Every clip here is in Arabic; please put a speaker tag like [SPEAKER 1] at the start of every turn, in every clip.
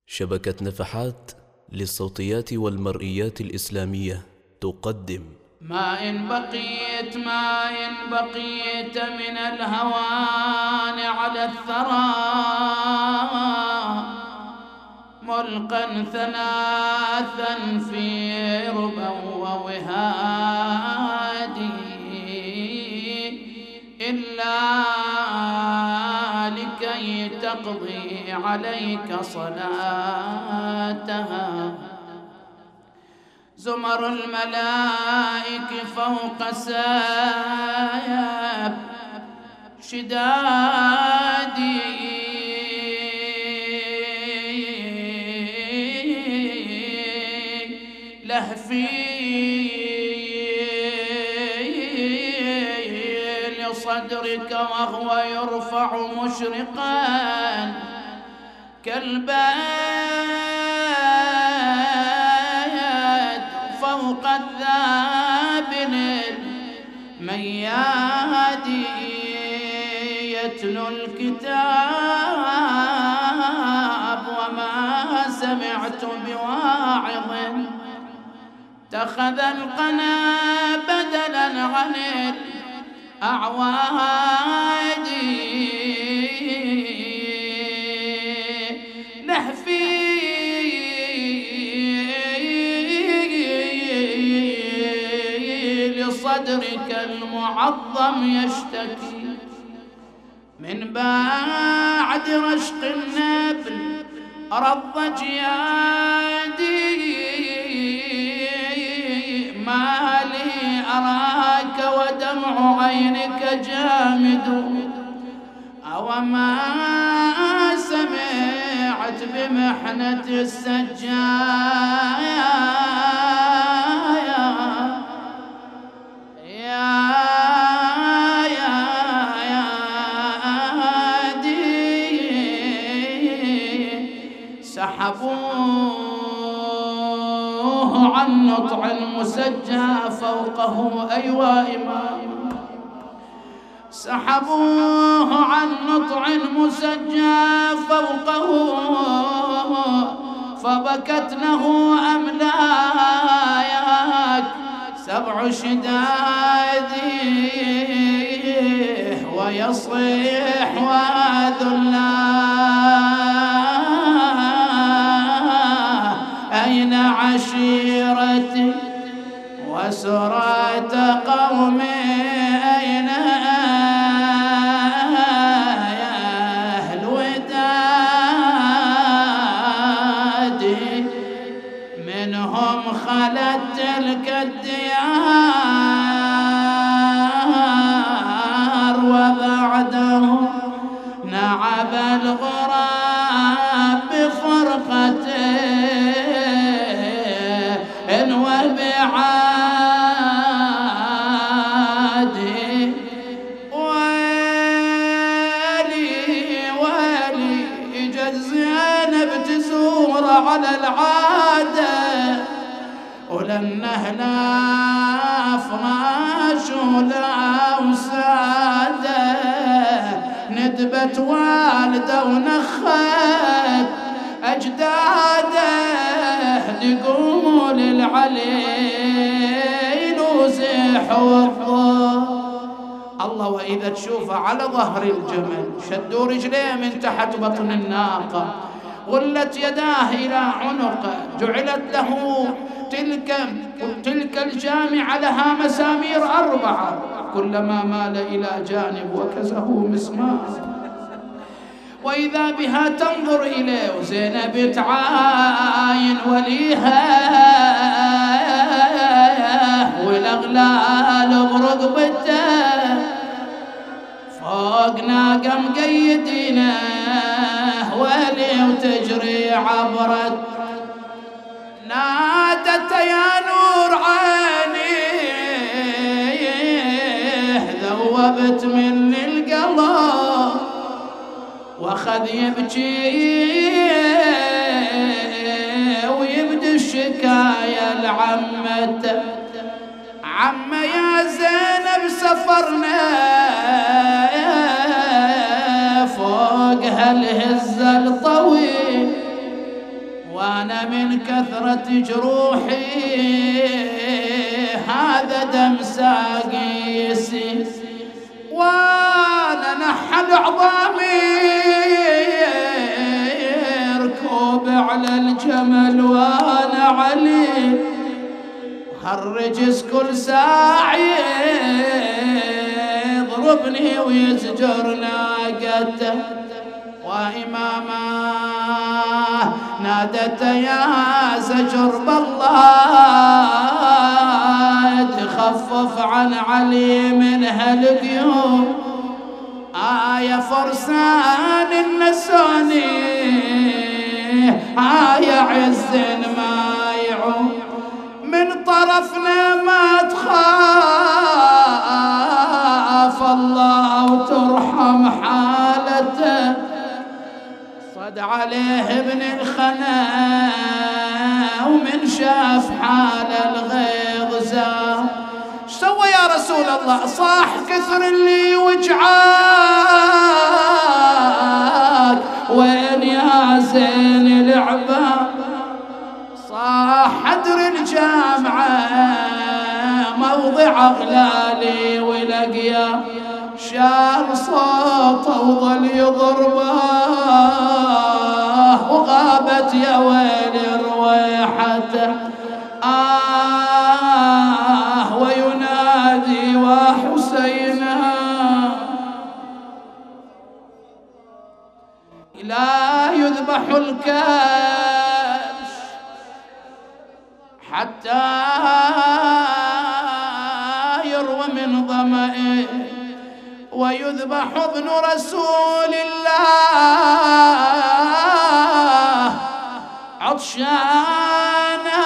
[SPEAKER 1] شبكة نفحات للصوتيات والمرئيات الإسلامية تقدم
[SPEAKER 2] ما إن بقيت من الهوان على الثرى ملقا ثلاثا في ربا ووهادي إلا لكي تقضي عليك صلاتها زمر الملائك فوق سايب شدادي لهفي لصدرك وهو يرفع مشرقا كالبيت فوق الذابل الميادي يتلو الكتاب وما سمعت بواعظ اتخذ القنا بدلا عن الأعواد نهفي لصدرك المعظم يشتكي من بعد رشق النبل رض جيادي ما لي أراك ودمع عينك جامد أوما سمعت بمحنة السجايا سحبوه عن نطع المسجى فوقه أيوا إمام سحبوه عن نطع المسجى فوقه فبكت له أملاياك سبع شدادي ويصيح وذلاه أين عشيرتي وسرة قومي أين يا أهل ودادي منهم خلت تلك الديار وبعدهم نعب الغراب بفرقته وبعادي ويلي جت زينب تزور على العادة ولن هنا فراش ولا وسادة ندبت والده ونخت أجداده يقوموا للعليل وزيحوا الضوء الله وإذا تشوفه على ظهر الجمل شدوا رجليه من تحت بطن الناقة غلت يداه إلى عنقه جعلت له تلك الجامعة لها مسامير 4 كلما مال إلى جانب وكزه مسمار وإذا بها تنظر إليه وزينب تعاين وليها والأغلال برقبته فوق ناقة مقيدينه ولي وتجري عبرت نادت يا نور عيني ذوبت مني القلب واخذ يبكي ويبدي الشكاية لعمته عم يا زينب سفرنا فوق هالهزة الطويل وأنا من كثرة جروحي هذا دم ساقيسي، وأنا نحل عظامي ركوب على الجمل وأنا علي، هالرجس كل ساعي يضربني ويزجر ناقته. وإماما نادت يا زجر بالله تخفف عن علي من هالقيوم، يا فرسان النسوني يا عز ما يعوم، من طرفنا ما تخاف الله وترحم حالته، صد عليه ابن الخنا ومن شاف حال الغيظ زار. سوى يا رسول الله؟ صاح كثر اللي وجعاك، وين يا زين العباد؟ صاح حدر الجامعة موضع أغلالي ولقيا، شال صوته وظل يضربه وغابت يا ويل رويحته، وينادي وحسينا لا يذبح الكبش حتى يروى من ظمئه، ويذبح ابن رسول الله عطشانا،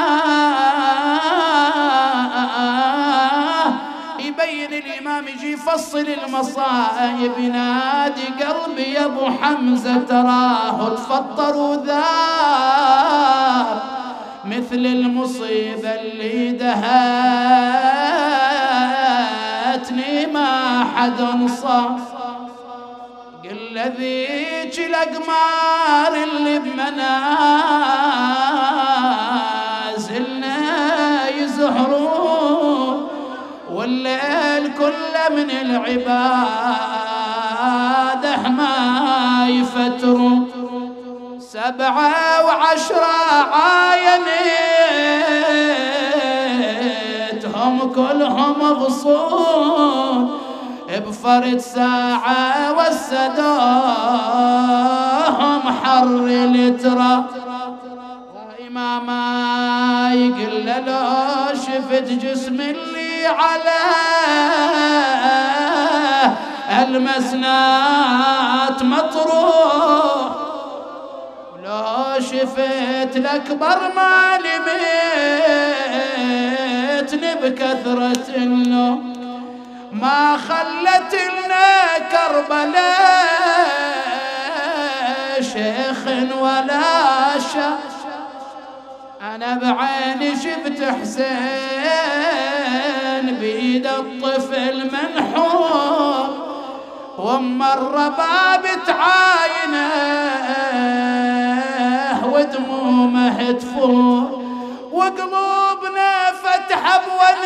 [SPEAKER 2] يبين الإمام يجي يفصل المصائب، ينادي قلبي يا أبو حمزة تراه تفطر وذاب، مثل المصيبة اللي دهتني ما حد انصاف، قل ذيك الأقمار اللي بمنازلنا يزهرون، والليل كله من العبادة ما يفترون، 7 و10 عاينتهم كلهم غصون بفرد ساعة وسدوهم حر الترى. وإماما يقول لو شفت جسم اللي على المسنات مطروح، لو شفت الأكبر ما لميتني بكثرة النوم، ما خلت لنا كربلاء شيخ ولا شا، أنا بعيني شفت حسين بيد الطفل منحور، وأم الرباب تعاينه ودمومه تفور، وقلوبنا فتح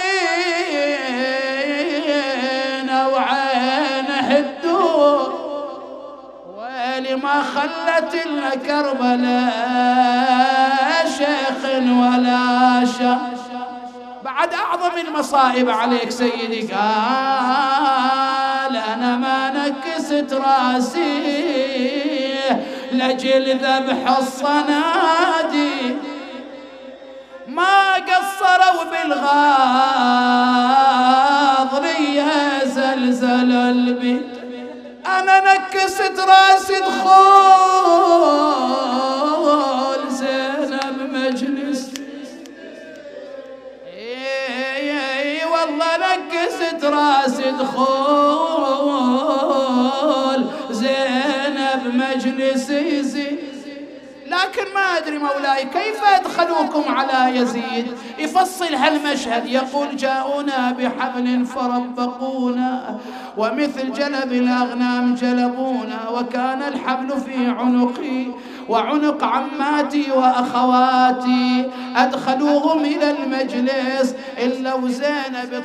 [SPEAKER 2] بولينا وعينه الدور، ويلي ما خلت لنا كربلاء شيخ ولا شا. بعد أعظم المصائب عليك سيدي، قال أنا ما نكست راسي لجل ذبح الصنادي، ما قصروا بالغاضرية زلزل البيت، أنا نكست راسي دخول زينب مجلس، والله نكست راسي دخول زينب مجلس يزيد. لكن ما أدري مولاي كيف أدخلوكم على يزيد. يفصل هالمشهد يقول جاءونا بحبل فربقونا ومثل جلب الأغنام جلبونا، وكان الحبل في عنقي وعنق عماتي وأخواتي أدخلوهم إلى المجلس إلا وزينب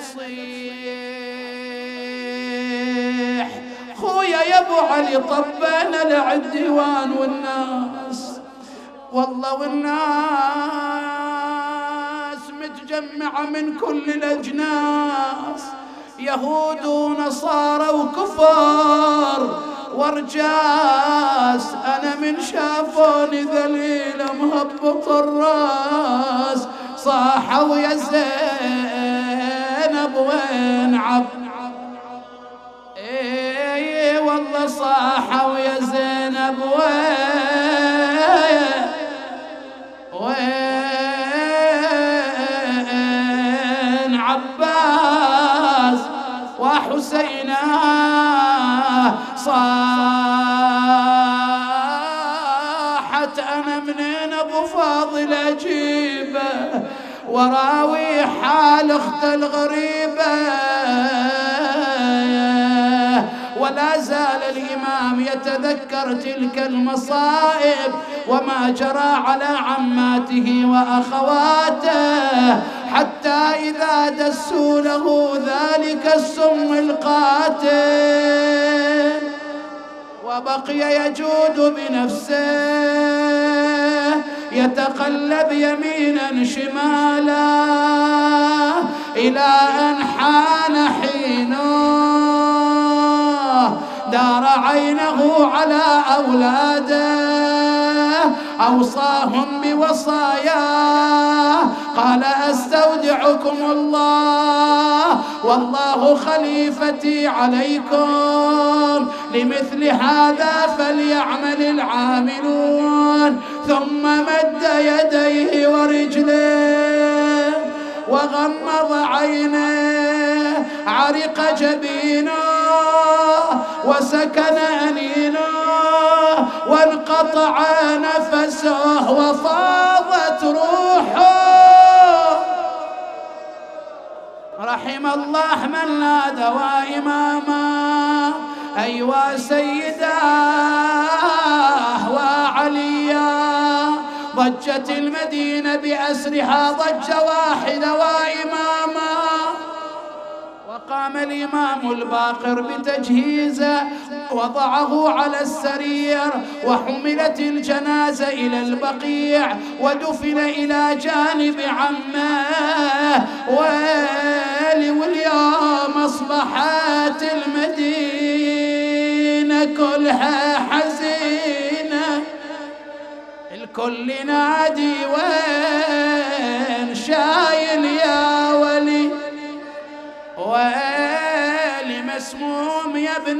[SPEAKER 2] تصيح خويا يا ابو علي طبينا لعالديوان والناس والله والناس متجمعة من كل الأجناس يهود ونصارى وكفار ورجاس أنا من شافوني ذليلة مهبط الراس صاحوا يا زينب وين عبد اي والله صاحوا يا زينب وين عباس وحسينا صاحت أنا منين أبو فاضل أجيبه وراوي حال أخت الغريبة ولا زال الإمام يتذكر تلك المصائب وما جرى على عماته وأخواته حتى إذا دسوا له ذلك السم القاتل وبقي يجود بنفسه يتقلب يمينا شمالا إلى أن حان حينه دار عينه على أولاده أوصاهم بوصاياه قال أستودعكم الله والله خليفتي عليكم لمثل هذا فليعمل العاملون ثم مد يديه ورجليه وغمض عينيه عرق جبينه وسكن أنينه وانقطع نفسه وفاضت روحه رحم الله من نادى وإماما أيوا سيداه وعليا ضجت المدينة بأسرها ضجة واحدة وإماما وقام الإمام الباقر بتجهيزه وضعه على السرير وحملت الجنازة إلى البقيع ودفن إلى جانب عمه واليوم أصبحت المدينة كلها حزينة الكل نادي وين شايل يا ولي ويلي مسموم يا ابن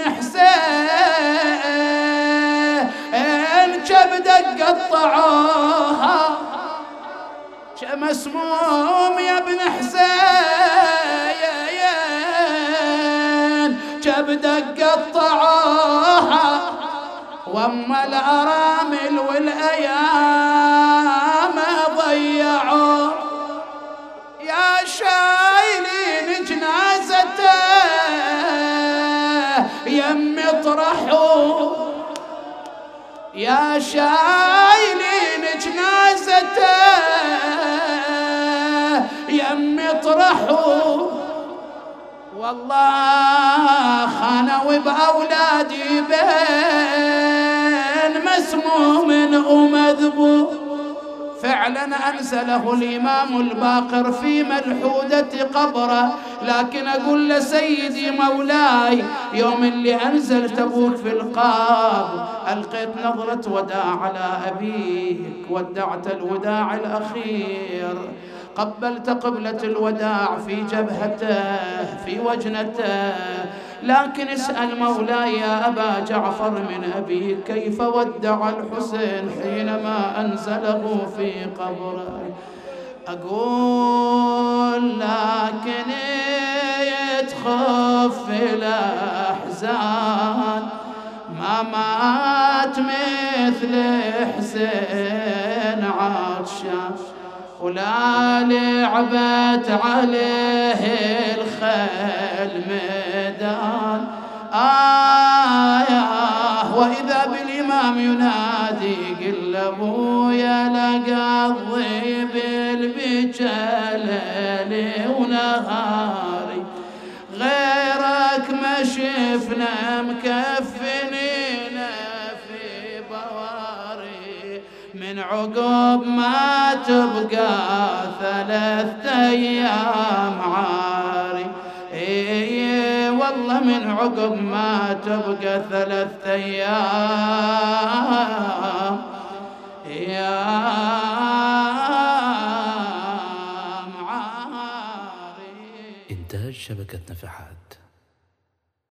[SPEAKER 2] حسين كبدك قطعوها مسموم يا ابن حسين كبدك قطعوها واما الارامل والايام ضيعوا يا شايلين جنازته يم اطرحوا يا شايلين جنازته يم اطرحوا والله خانوا بأولادي بين مسموم ومذبوح فعلا أنزله الإمام الباقر في ملحودة قبره لكن أقول لسيدي مولاي يوم اللي أنزلت أبوك في القبر ألقيت نظرة وداع على أبيك ودعت الوداع الأخير قبلت قبلة الوداع في جبهته في وجنته لكن اسأل مولاي يا أبا جعفر من أبيك كيف ودع الحسين حينما أنزله في قبره أقول لكن يتخف الأحزان ما مات مثل حسين عطشان ولا لعبت عليه الخيل ميدان وإذا بالإمام ينادي قل يا ابويا لقضي بالبجا ليلي ونهاري، غيرك ما شفنا مكفنين في بواري، من عقب ما تبقى 3 أيام عاري. اي والله من عقب ما تبقى 3 أيام عاري.
[SPEAKER 1] إنتاج شبكة نفحات.